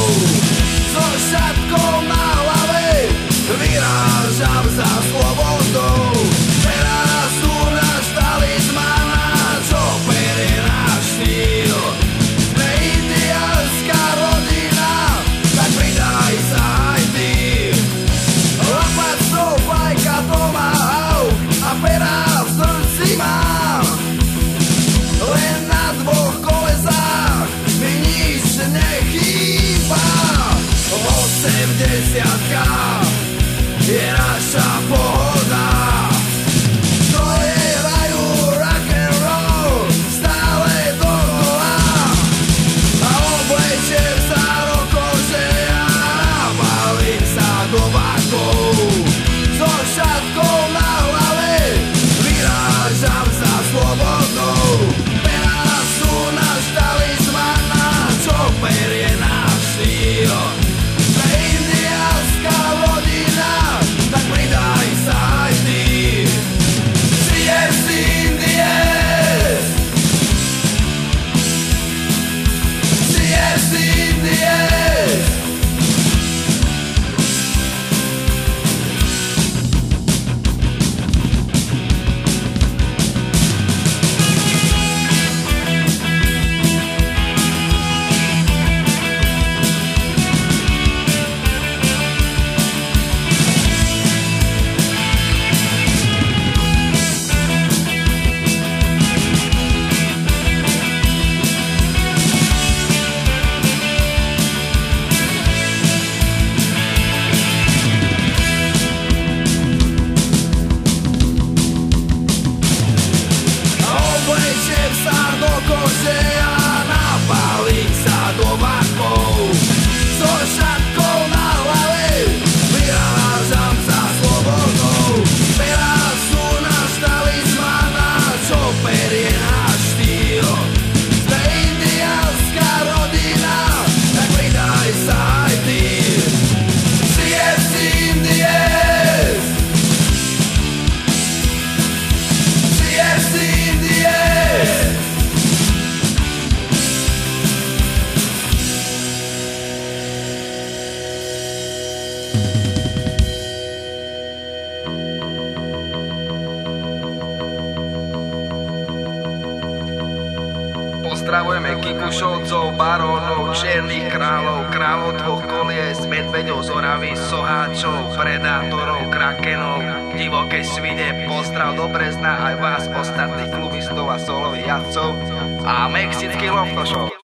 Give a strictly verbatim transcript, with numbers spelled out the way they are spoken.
So šatkou na hlave vyrážam za slobodou. Teraz tu náš talizmana, čo perie náš štýl. Sme indiánska rodina, tak pridaj sa aj ty. Lopat, stopajka, tomahawk a pera v srdci mám. Len na dvoch kolesách mi nič nechýba. Osemdesiatka je naša pohoda. Stroje hrajú rock and roll stále dokola. A oblečem sa do kože a nabalím sa do vakov. So šatkou na hlave vyrážam za slobodou. Pená sú náš talizmana, čo perie náš štýl. Sme indiánska rodina, tak pridaj sa aj ty. Cheers to Indians! Cheers to Indians! Oblečem sa do kože a nabalím sa do vakov. So šatkou na hlave vyrážam za slobodou. Perá sú náš talizmana, čo perie náš štýl. Sme indiánska rodina, tak pridaj sa aj ty. Cheers to Indians! Cheers to Indians! Pozdravujeme Kikušovcov, barónov, čiernych kráľov, kráľov dvoch kolies, medveďov z Oravy, soháčov, predátorov, krakenov, divokej svine. Pozdrav do Brezna aj vás, ostatných klubistov a solových jazdcov a mexických loftošov.